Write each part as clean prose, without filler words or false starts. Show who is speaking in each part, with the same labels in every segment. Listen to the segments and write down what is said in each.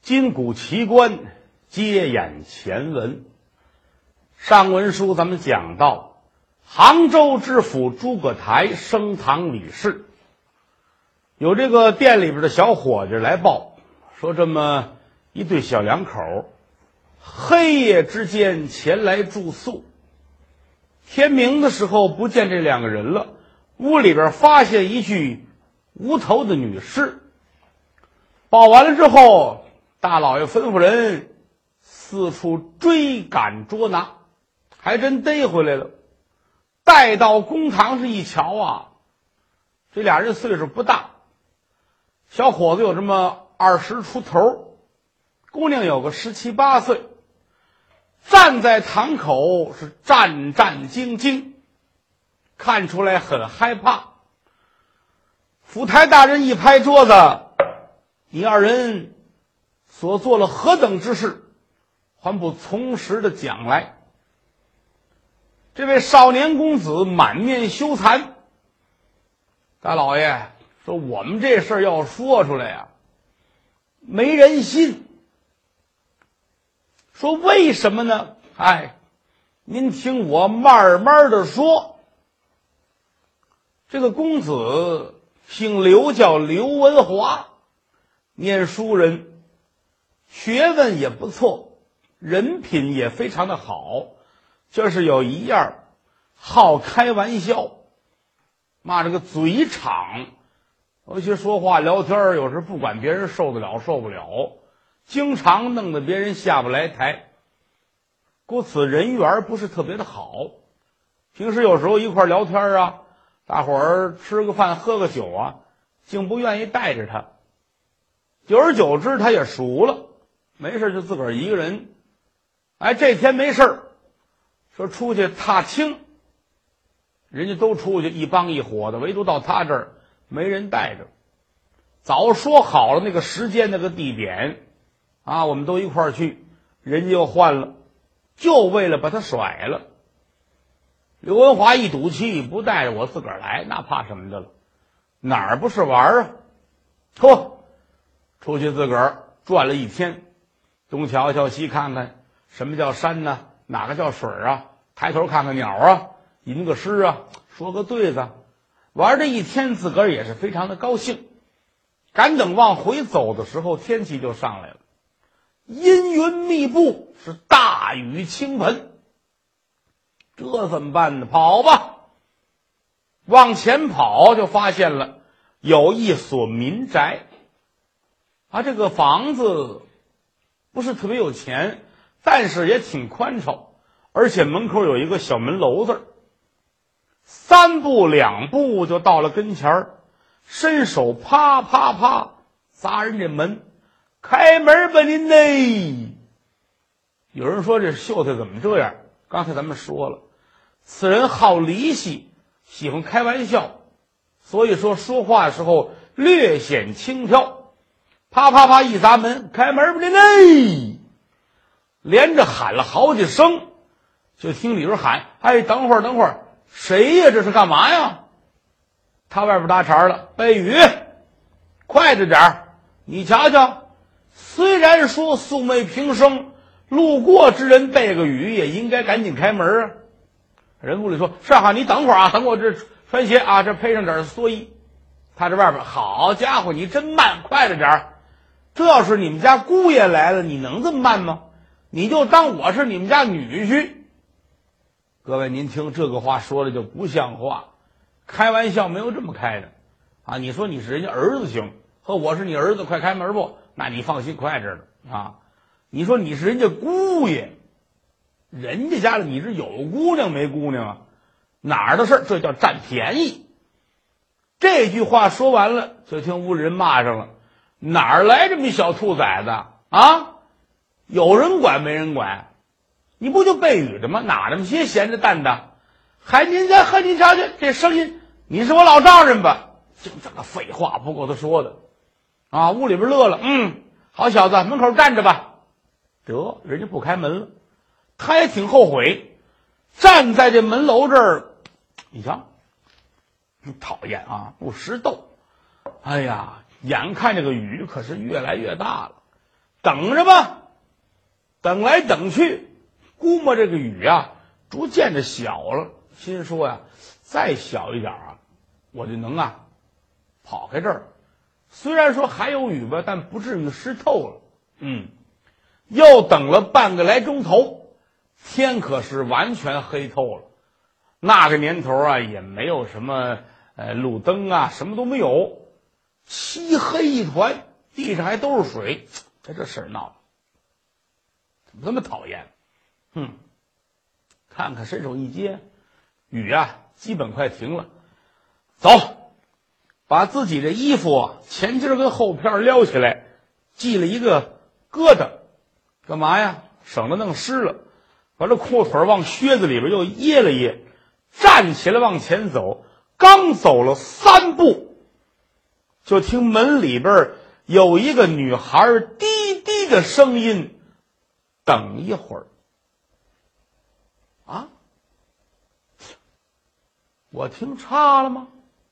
Speaker 1: 今古奇观，接演前文。上文书咱们讲到，杭州知府诸葛台升堂理事，有这个店里边的小伙计来报，说这么一对小两口黑夜之间前来住宿，天明的时候不见这两个人了，屋里边发现一具无头的女尸。报完了之后，大老爷吩咐人四处追赶捉拿，还真逮回来了。带到公堂上一瞧啊，这俩人岁数不大，小伙子有这么20出头，姑娘有个17、18岁，站在堂口是战战兢兢，看出来很害怕。府台大人一拍桌子，你二人所做了何等之事，还不从实的讲来？这位少年公子满面羞惭。大老爷说，我们这事儿要说出来呀，没人信。说为什么呢？您听我慢慢的说。这个公子姓刘，叫刘文华，念书人，学问也不错，人品也非常的好，就是有一样，好开玩笑，骂这个嘴敞，尤其说话聊天有时不管别人受得了受不了，经常弄得别人下不来台。故此人缘不是特别的好，平时有时候一块聊天啊，大伙儿吃个饭喝个酒啊，竟不愿意带着他。久而久之他也熟了，没事就自个儿一个人。这天没事说出去踏青，人家都出去一帮一伙的，唯独到他这儿没人带着。早说好了那个时间那个地点啊，我们都一块儿去，人家又换了，就为了把他甩了。刘文华一赌气，不带着我自个儿来，那怕什么的了？哪儿不是玩啊？出去自个儿转了一天，东瞧瞧西看看，什么叫山呢？哪个叫水啊？抬头看看鸟啊，吟个诗啊，说个对子，玩这一天自个儿也是非常的高兴。赶等往回走的时候，天气就上来了，阴云密布，是大雨倾盆。这怎么办呢？跑吧！往前跑就发现了有一所民宅这个房子不是特别有钱，但是也挺宽敞，而且门口有一个小门楼子，3步2步就到了跟前儿，伸手啪啪啪砸人家门，开门吧您嘞！有人说这秀才怎么这样？刚才咱们说了，此人好离戏，喜欢开玩笑，所以说说话的时候略显轻佻。啪啪啪一砸门，开门吧您嘞！连着喊了好几声，就听里边喊：等会儿，谁呀？这是干嘛呀？他外边搭茬了：背雨，快着点儿！你瞧瞧，虽然说素昧平生，路过之人背个雨也应该赶紧开门啊。人屋里说：是你等会儿等我这穿鞋这配上点蓑衣。他这外边：好家伙，你真慢，快着点儿！这要是你们家姑爷来了，你能这么慢吗？你就当我是你们家女婿。各位您听这个话说的就不像话，开玩笑没有这么开的你说你是人家儿子行，和我是你儿子，快开门不？那你放心，快着呢你说你是人家姑爷，人家家里你是有姑娘没姑娘哪儿的事？这叫占便宜。这句话说完了，就听屋里人骂上了：哪儿来这么一小兔崽子有人管没人管？你不就背雨的吗？哪那么些闲着蛋的？您瞧瞧这声音，你是我老丈人吧？就这个废话不够他说的屋里边乐了，好小子，门口站着吧。得，人家不开门了，他也挺后悔，站在这门楼这儿，你瞧，讨厌不识逗。眼看这个雨可是越来越大了， 等着吧。等来等去，估摸这个雨啊逐渐的小了，心说呀，再小一点啊，我就能跑开这儿。虽然说还有雨吧，但不至于湿透了。又等了半个来钟头，天可是完全黑透了。那个年头啊，也没有什么路灯啊，什么都没有，漆黑一团，地上还都是水。这事儿闹的怎么这么讨厌？看看伸手一接，雨啊基本快停了。走，把自己的衣服前襟跟后片撩起来，系了一个疙瘩，干嘛呀？省得弄湿了。把这裤腿往靴子里边又掖了掖，站起来往前走。刚走了3步，就听门里边有一个女孩低低的声音：“等一会儿。”啊，我听差了吗？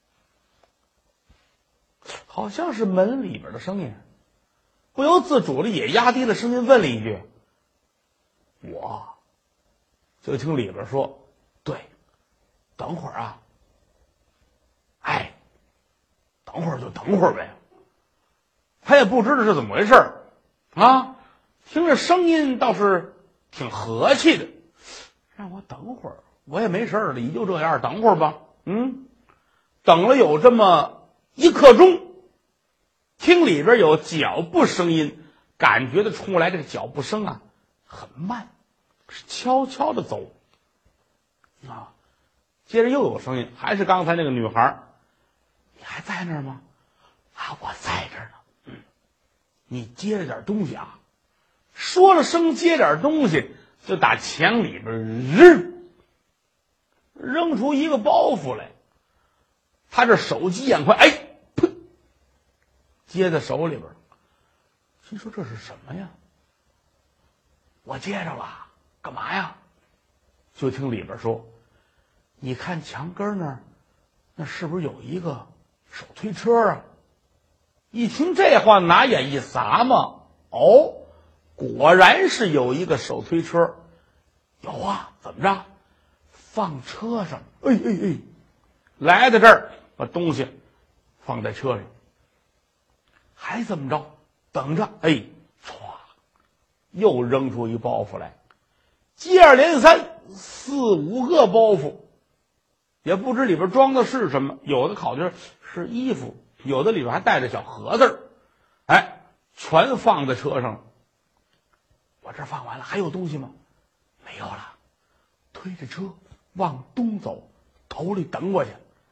Speaker 1: 好像是门里边的声音，不由自主的也压低了声音问了一句：“我。”就听里边说：“对，等会儿啊。”哎，等会儿就等会儿呗。他也不知道是怎么回事啊，听着声音倒是挺和气的，让我等会儿，我也没事了，也就这样，等会儿吧。等了有这么1刻钟，听里边有脚步声音，感觉得出来这个脚步声啊很慢，是悄悄的走啊。接着又有声音，还是刚才那个女孩：“你还在那儿吗？”“我在这儿呢。”“你接着点东西啊。”说了声接点东西，就打墙里边扔出一个包袱来。他这手疾眼快，噗，接在手里边。心说这是什么呀？我接着了，干嘛呀？就听里边说：“你看墙根那儿，那是不是有一个手推车啊？”一听这话，拿眼一撒嘛，果然是有一个手推车。有啊，怎么着？放车上。来到这儿，把东西放在车上。还怎么着？等着。歘，又扔出一包袱来。接二连三4、5个包袱，也不知里边装的是什么，有的考究是衣服，有的里边还带着小盒子全放在车上了。我这放完了，还有东西吗？没有了。推着车往东走，头里等过去。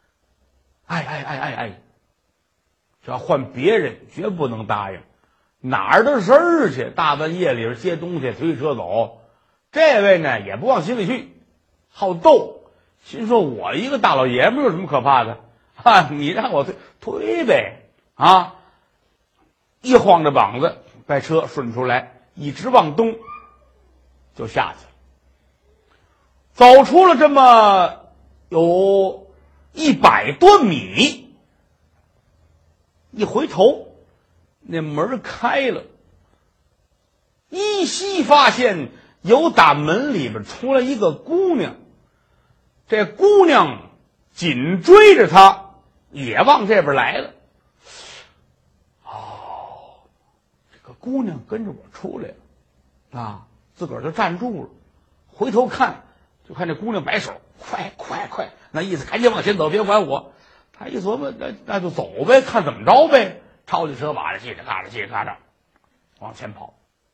Speaker 1: 这要换别人绝不能答应，哪儿的事儿去？大半夜里边接东西，推车走。这位呢也不往心里去，好斗，心说我一个大老爷们有什么可怕的你让我推呗一晃着膀子把车顺出来，一直往东就下去了。走出了这么有100多米，一回头，那门开了，依稀发现有打门里边出来一个姑娘，这姑娘紧追着他，也往这边来了。这个姑娘跟着我出来了自个儿就站住了，回头看，就看这姑娘摆手：“快！”那意思赶紧往前走，别管我。他一琢磨，那就走呗，看怎么着呗。抄起车把着，叽里咔嚓往前跑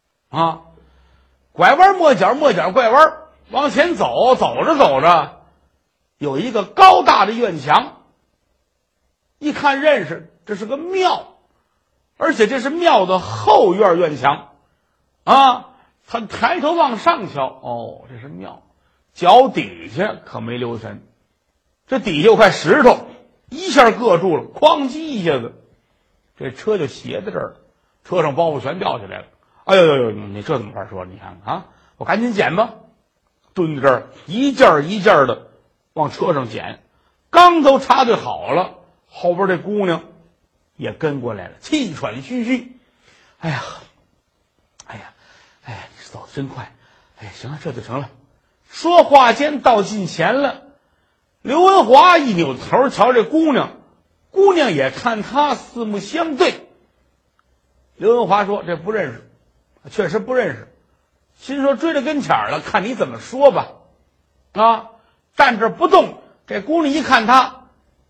Speaker 1: 拐弯抹角拐弯，往前走着，有一个高大的院墙，一看认识，这是个庙，而且这是庙的后院院墙他抬头往上瞧，这是庙，脚底下可没留神，这底下有块石头，一下硌住了，哐叽一下子，这车就斜在这儿了，车上包袱全掉下来了。哎呦，你这怎么法说？你看看我赶紧捡吧，蹲在这儿一件一件的往车上捡，刚都插队好了，后边这姑娘也跟过来了，气喘吁吁。哎呀， 走得真快。哎，行了，这就成了。说话间到近前了，刘文华一扭头瞧这姑娘，姑娘也看他，四目相对。刘文华说：“这不认识，确实不认识。”心说追到跟前了，看你怎么说吧。啊，站这不动。这姑娘一看他，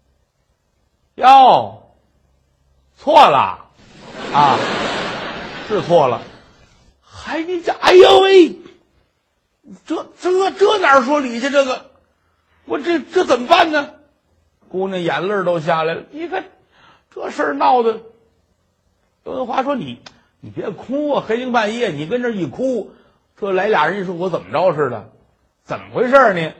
Speaker 1: 哟，错了啊，是错了。还你这，哎呦喂，这哪说理去？这个，我这怎么办呢？姑娘眼泪都下来了。你看这事儿闹的。刘文华说：“你别哭啊，黑更半夜你跟这一哭，这来俩人一说我怎么着似的，怎么回事呢？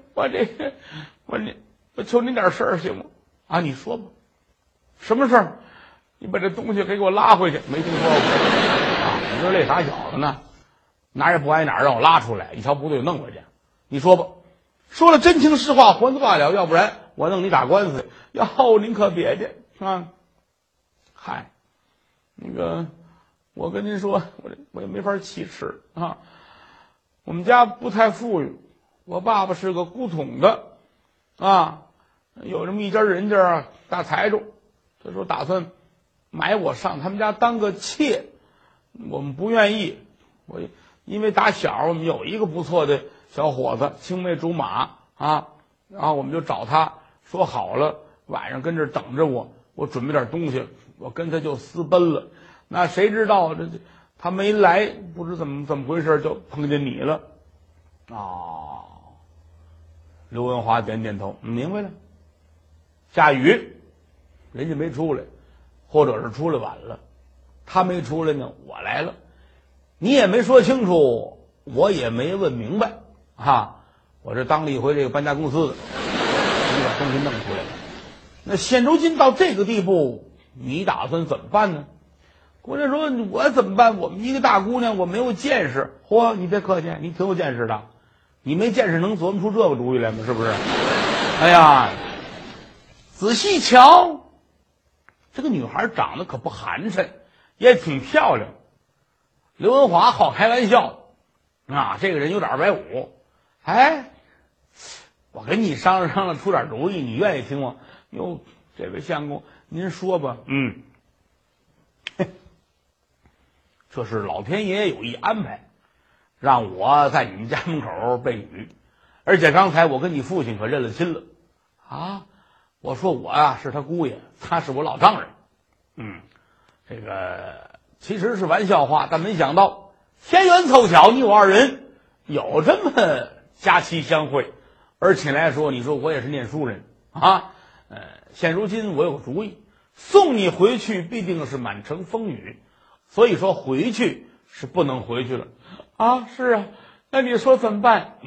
Speaker 1: 我求你点事儿行吗？啊，你说吧，什么事儿？你把这东西给我拉回去。没听说过啊？你说这傻小子呢，哪也不挨哪儿，让我拉出来，一瞧不对弄回去。你说吧，说了真情实话，还子罢了，要不然我弄你打官司。哟，您可别介啊！嗨。”那个，我跟您说，我也没法启齿啊。我们家不太富裕，我爸爸是个古董的，啊，有这么一家人家啊，大财主，他说打算买我上他们家当个妾，我们不愿意。因为打小我们有一个不错的小伙子，青梅竹马啊，然后我们就找他说好了，晚上跟这等着我准备点东西。我跟他就私奔了，那谁知道他没来，不知怎么回事，就碰见你了。哦，刘文华点点头，明白了。下雨，人家没出来，或者是出来晚了，他没出来呢，我来了，你也没说清楚，我也没问明白啊。我这当了一回这个搬家公司的，你把东西弄出来了。那现如今到这个地步，你打算怎么办呢？姑娘说：“我怎么办？我们一个大姑娘，我没有见识。嚯，你别客气，你挺有见识的。你没见识能琢磨出这个主意来吗？是不是？哎呀，仔细瞧，这个女孩长得可不寒碜，也挺漂亮。刘文华好开玩笑啊，这个人有点白武。哎，我跟你商量商量，出点主意，你愿意听吗？哟，这位相公。”您说吧，这是老天爷有意安排，让我在你们家门口被雨，而且刚才我跟你父亲可认了亲了，啊，我说我啊是他姑爷，他是我老丈人，这个其实是玩笑话，但没想到天缘凑巧，你我二人有这么佳期相会，而且来说，你说我也是念书人啊。现如今我有个主意，送你回去必定是满城风雨，所以说回去是不能回去了啊。是啊，那你说怎么办？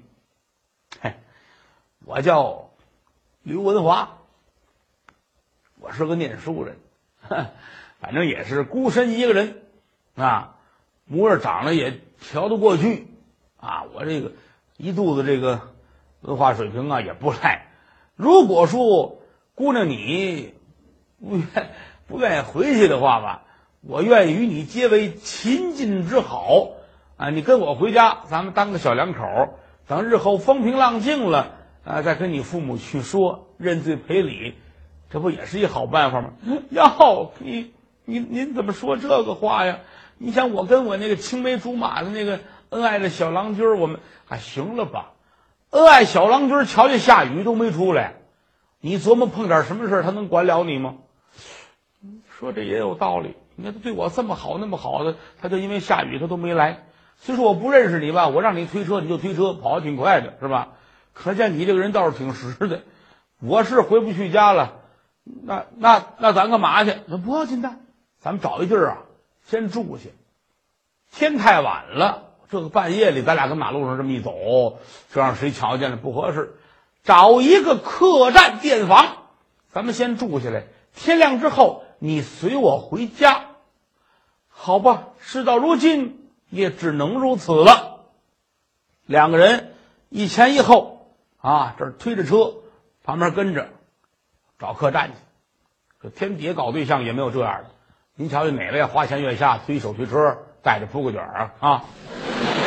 Speaker 1: 我叫刘文华，我是个念书人，反正也是孤身一个人啊，模样长得也瞧得过去啊，我这个一肚子这个文化水平啊也不赖。如果说姑娘你不愿意回去的话吧，我愿意与你结为秦晋之好啊！你跟我回家，咱们当个小两口，等日后风平浪静了啊，再跟你父母去说，认罪赔礼，这不也是一好办法吗？哟，您怎么说这个话呀？你想我跟我那个青梅竹马的那个恩爱的小郎君，我们还行了吧？恩爱小郎君瞧见下雨都没出来。你琢磨碰点什么事他能管了你吗？说这也有道理。你看他对我这么好那么好的，他就因为下雨他都没来。虽说我不认识你吧，我让你推车你就推车，跑得挺快的是吧？可见你这个人倒是挺实的。我是回不去家了，那咱干嘛去？那不要紧的，咱们找一地儿啊，先住去。天太晚了，这个半夜里咱俩跟马路上这么一走，这让谁瞧见了不合适。找一个客栈店房，咱们先住下来，天亮之后你随我回家。好吧，事到如今也只能如此了。两个人一前一后啊，这儿推着车，旁边跟着找客栈去。这天底下搞对象也没有这样的。您瞧瞧哪位花前月下推手推车带着铺个卷啊？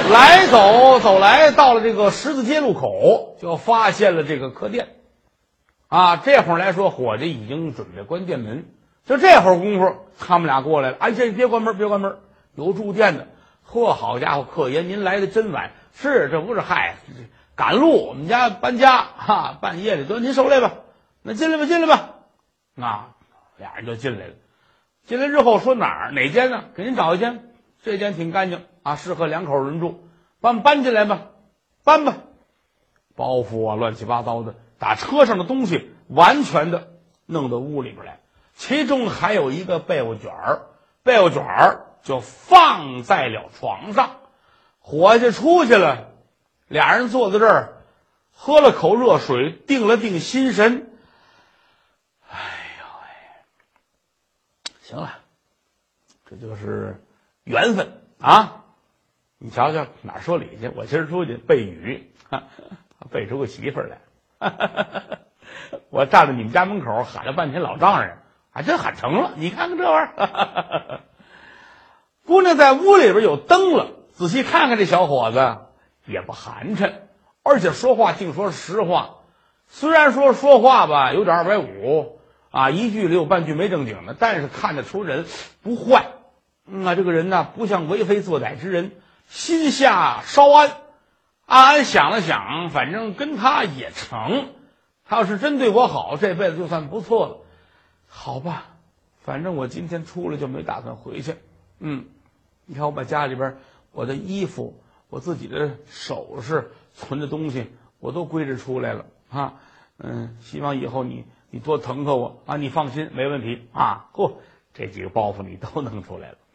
Speaker 1: 来走来，到了这个十字街路口，就发现了这个客店。这会儿来说，伙计已经准备关店门。就这会儿功夫，他们俩过来了。这别关门，别关门，有住店的。嚯，好家伙，客爷您来的真晚。是，这不是赶路，我们家搬家半夜里得您受累吧。那进来吧，进来吧。俩人就进来了。进来之后说哪间呢？给您找一间，这间挺干净适合2口人住，把我们搬进来吧，搬吧。包袱乱七八糟的，打车上的东西完全的弄到屋里边来，其中还有一个被窝卷就放在了床上。伙计出去了，俩人坐在这儿，喝了口热水，定了定心神。行了，这就是缘分你瞧瞧哪说理去？我今儿出去背雨，背出个媳妇儿来。我站在你们家门口喊了半天老丈人，还真喊成了。你看看这玩意儿。姑娘在屋里边有灯了，仔细看看这小伙子也不寒碜，而且说话净说实话。虽然说话吧有点250一句里有半句没正经的，但是看得出人不坏。这个人呢不像为非作歹之人，心下稍安。暗想了想，反正跟他也成，他要是真对我好，这辈子就算不错了。好吧，反正我今天出来就没打算回去。你看我把家里边我的衣服，我自己的首饰，存的东西我都归置出来了希望以后你多疼疼我你放心，没问题这几个包袱你都弄出来了。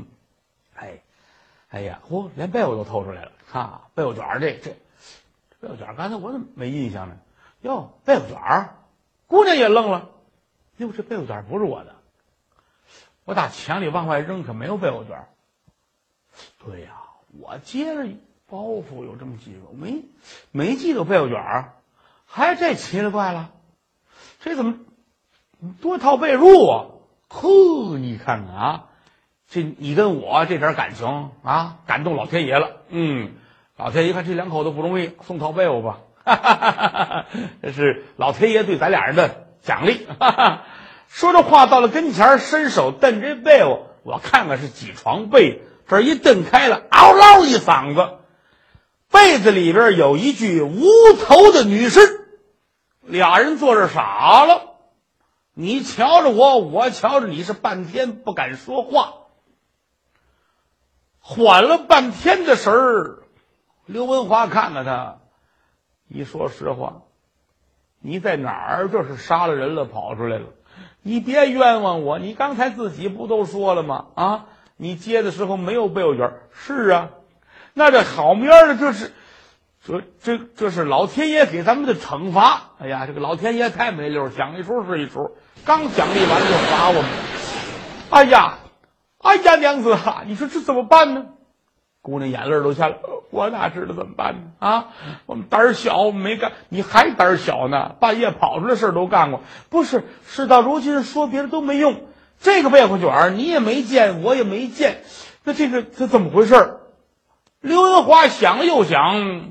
Speaker 1: 哎呀，连被窝都偷出来了被窝卷这被窝卷刚才我怎么没印象呢？哟，被窝卷姑娘也愣了。哟，这被窝卷不是我的，我打墙里往外扔可没有被窝卷。对呀，我接着包袱有这么几个，没记得被窝卷还这奇了怪了，这怎么多套被褥你看看这你跟我这点感情感动老天爷了。老天爷看这2口子不容易，送套被窝吧。这是老天爷对咱俩人的奖励。说着话到了跟前，伸手蹬这被窝，我看看是几床被，这一蹬开了，嗷唠一嗓子，被子里边有一具无头的女尸。俩人坐着傻了，你瞧着我，我瞧着你，是半天不敢说话。缓了半天的神儿，刘文华看看他，你说实话，你在哪儿这是杀了人了跑出来了？你别冤枉我，你刚才自己不都说了吗？你接的时候没有被窝卷。是啊，那这好面的这是老天爷给咱们的惩罚。哎呀，这个老天爷太没溜，讲一出是一出，刚奖励完就罚我们。哎呀，娘子你说这怎么办呢？姑娘眼泪都下来，我哪知道怎么办呢？我们胆儿小没干，你还胆儿小呢？半夜跑出来事都干过。不是，事到如今说别的都没用，这个被窝卷你也没见，我也没见，那这怎么回事？刘文华想了又想，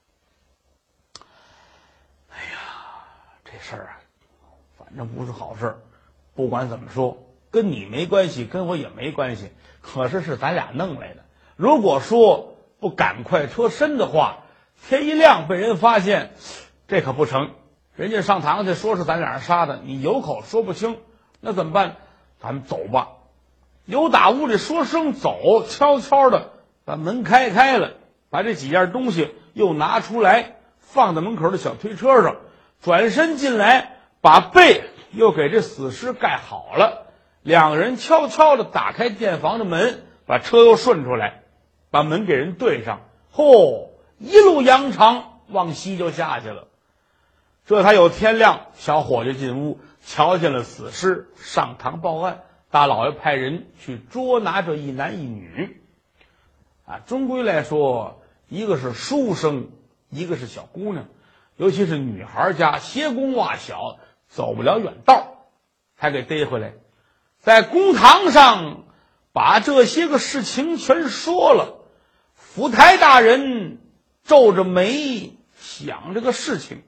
Speaker 1: 这事儿反正不是好事。不管怎么说，跟你没关系，跟我也没关系，可是咱俩弄来的。如果说不赶快脱身的话，天一亮被人发现，这可不成。人家上堂去说是咱俩人杀的，你有口说不清，那怎么办？咱们走吧。由打屋里说声走，悄悄的把门开了，把这几样东西又拿出来，放在门口的小推车上，转身进来，把被又给这死尸盖好了。两个人悄悄的打开店房的门，把车又顺出来，把门给人对上，一路扬长往西就下去了。这才有天亮，小伙计进屋瞧见了死尸，上堂报案。大老爷派人去捉拿这一男一女。终归来说，一个是书生，一个是小姑娘，尤其是女孩家鞋弓袜小，走不了远道，才给逮回来。在公堂上把这些个事情全说了， 府台大人皱着眉想这个事情，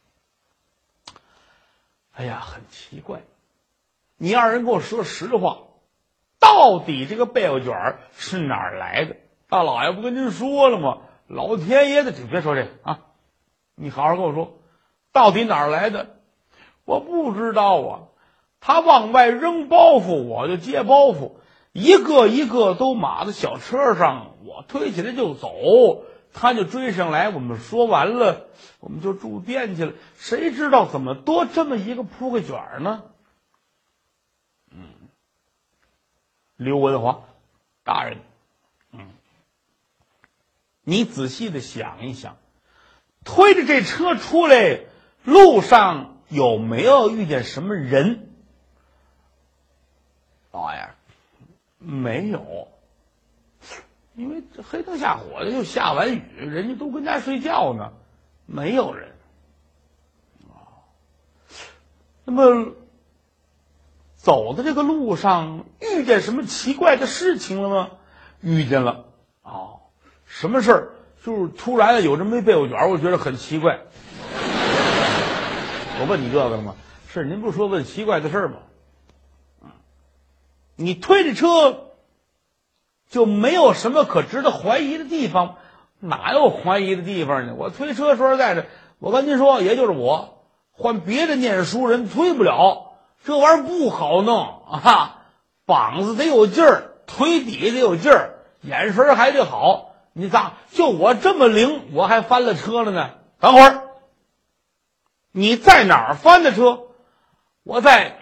Speaker 1: 哎呀，很奇怪，你二人给我说实话，到底这个贝果卷是哪儿来的？大老爷不跟您说了吗？老天爷的，你别说这个啊，你好好跟我说，到底哪儿来的？我不知道啊。他往外扔包袱，我就接包袱，一个一个都码在小车上，我推起来就走，他就追上来。我们说完了，我们就住店去了。谁知道怎么多这么一个铺盖卷呢？刘文华大人，你仔细的想一想，推着这车出来，路上有没有遇见什么人？老爷，没有，因为这黑灯瞎火的，又下完雨，人家都跟家睡觉呢，没有人。那么走的这个路上遇见什么奇怪的事情了吗？遇见了。什么事儿？就是突然有这么一贝果卷，我觉得很奇怪。我问你这个了吗？是，您不是说问奇怪的事儿吗？你推着车就没有什么可值得怀疑的地方？哪有怀疑的地方呢？我推车说实在的，我跟您说，也就是我换别的念书人推不了，这玩意儿不好弄啊！膀子得有劲儿，腿底得有劲儿，眼神还得好。你咋就我这么灵，我还翻了车了呢？等会儿，你在哪儿翻的车？我在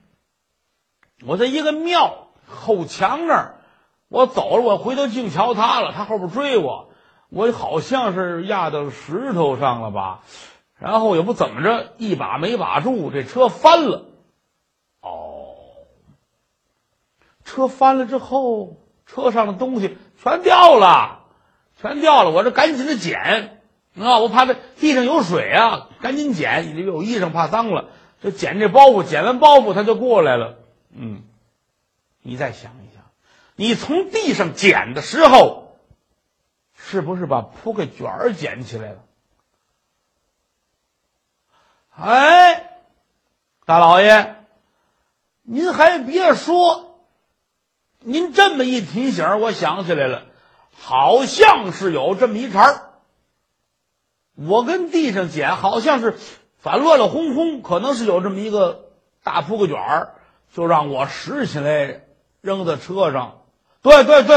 Speaker 1: 一个庙后墙那儿，我走了，我回头净瞧他了，他后边追我，我好像是压到石头上了吧，然后也不怎么着，一把没把住，这车翻了。车翻了之后，车上的东西全掉了，我这赶紧的捡我怕这地上有水啊，赶紧捡，因为有衣裳怕脏了，就捡这包袱，捡完包袱他就过来了。你再想一想，你从地上捡的时候，是不是把铺盖卷儿捡起来了？哎，大老爷，您还别说，您这么一提醒，我想起来了，好像是有这么一茬儿。我跟地上捡，好像是反乱了哄哄，可能是有这么一个大铺盖卷儿，就让我拾起来扔在车上。对，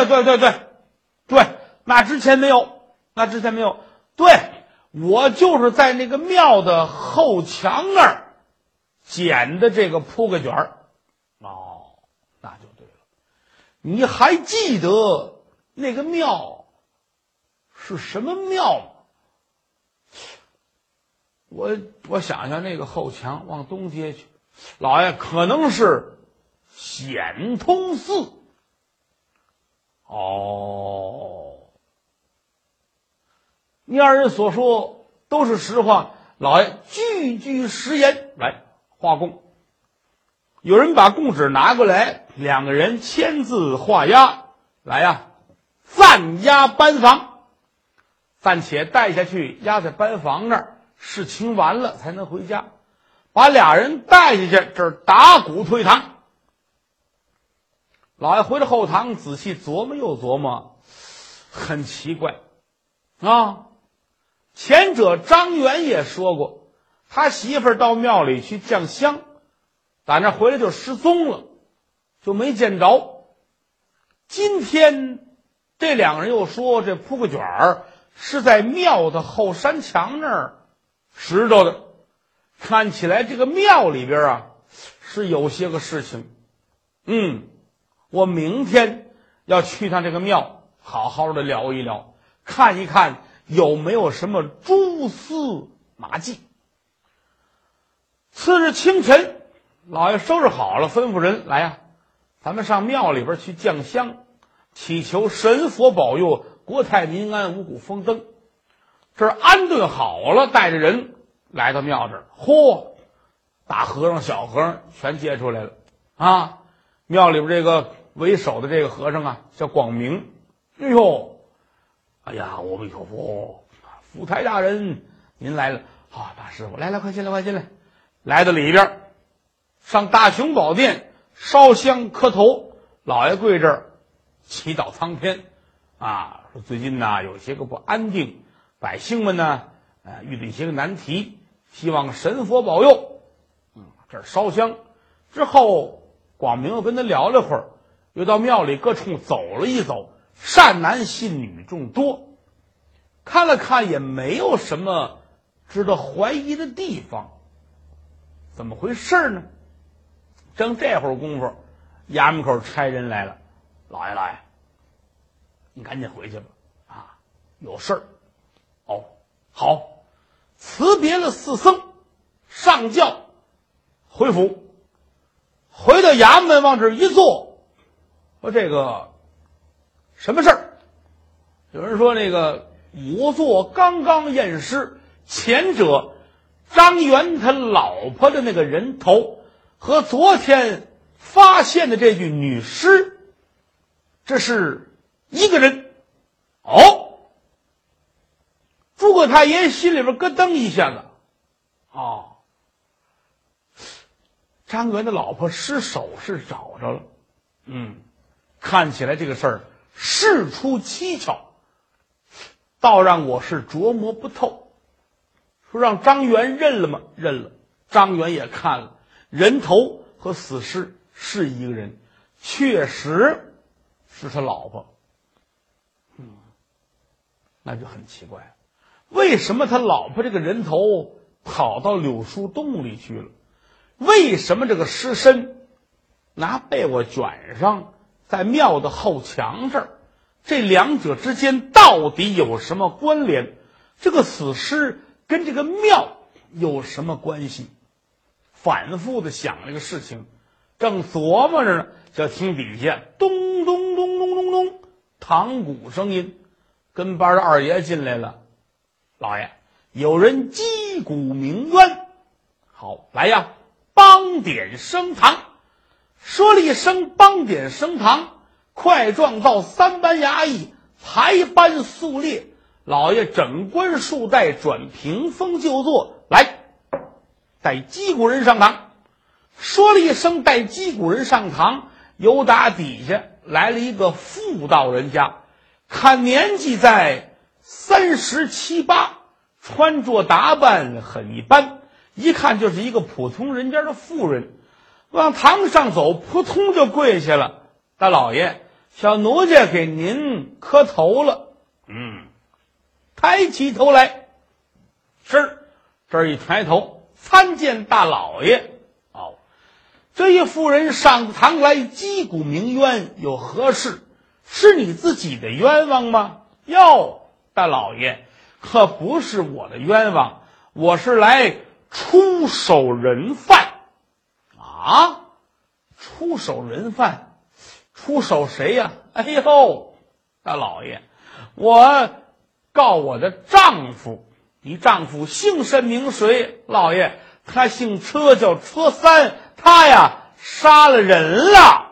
Speaker 1: 那之前没有。对，我就是在那个庙的后墙那儿捡的这个铺盖卷儿。那就对了。你还记得那个庙是什么庙吗？我想想，那个后墙往东街去，老爷，可能是显通寺。你二人所说都是实话，老爷句句实言。来画供，有人把供纸拿过来，两个人签字画押。来呀，暂押班房，暂且带下去押在班房那儿，事情完了才能回家。把俩人带下去，这儿打鼓退堂。老爷回到后堂，仔细琢磨又琢磨，很奇怪前者张元也说过，他媳妇儿到庙里去降香，打那回来就失踪了，就没见着。今天这两个人又说，这铺盖卷儿是在庙的后山墙那儿拾着的，看起来这个庙里边是有些个事情。我明天要去趟这个庙，好好的聊一聊，看一看有没有什么蛛丝马迹。次日清晨，老爷收拾好了，吩咐人来呀，咱们上庙里边去降香，祈求神佛保佑，国泰民安，五谷丰登。这儿安顿好了，带着人来到庙这儿，大和尚小和尚全接出来了庙里边这个为首的这个和尚叫广明。 哎呀，我们有福，福台大人您来了。好，大师傅，来，快进来，快进来。来到里边，上大雄宝殿烧香磕头，老爷跪这儿祈祷苍天啊，说最近呢有些个不安定，百姓们呢遇到一些个难题，希望神佛保佑。这儿烧香之后，广明又跟他聊了会儿，又到庙里各处走了一走，善男信女众多，看了看也没有什么值得怀疑的地方。怎么回事呢？正这会儿功夫，衙门口差人来了。老爷，你赶紧回去吧，啊，有事儿。哦，好，辞别了四僧，上轿回府。回到衙门往这一坐，说这个什么事儿？有人说那个仵作刚刚验尸，前者张元他老婆的那个人头和昨天发现的这具女尸，这是一个人。哦，诸葛太爷心里边咯噔一下子。哦，张元的老婆尸首是找着了。看起来这个事儿事出蹊跷，倒让我是琢磨不透。说让张元认了吗？认了。张元也看了，人头和死尸是一个人，确实是他老婆。那就很奇怪，为什么他老婆这个人头跑到柳树洞里去了？为什么这个尸身拿被窝卷上，在庙的后墙这儿？这两者之间到底有什么关联？这个死尸跟这个庙有什么关系？反复的想这个事情，正琢磨着呢，就听底下咚咚咚咚咚咚堂鼓声音，跟班的二爷进来了。老爷，有人击鼓鸣冤。好，来呀，帮点升堂。说了一声帮点升堂，快状到三班衙役排班肃列，老爷整冠束带，转屏风就坐。来，带击鼓人上堂。说了一声带击鼓人上堂，由打底下来了一个妇道人家，看年纪在37、8，穿着打扮很一般，一看就是一个普通人家的妇人。往堂上走，扑通就跪下了。大老爷，小奴家给您磕头了。抬起头来，是这儿一抬头，参见大老爷。这一妇人上堂来击鼓鸣冤，有何事？是你自己的冤枉吗？哟，大老爷，可不是我的冤枉，我是来出手人犯。出手人犯？出手谁呀？哎呦，大老爷，我告我的丈夫。你丈夫姓甚名谁？老爷，他姓车，叫车三，他呀杀了人了。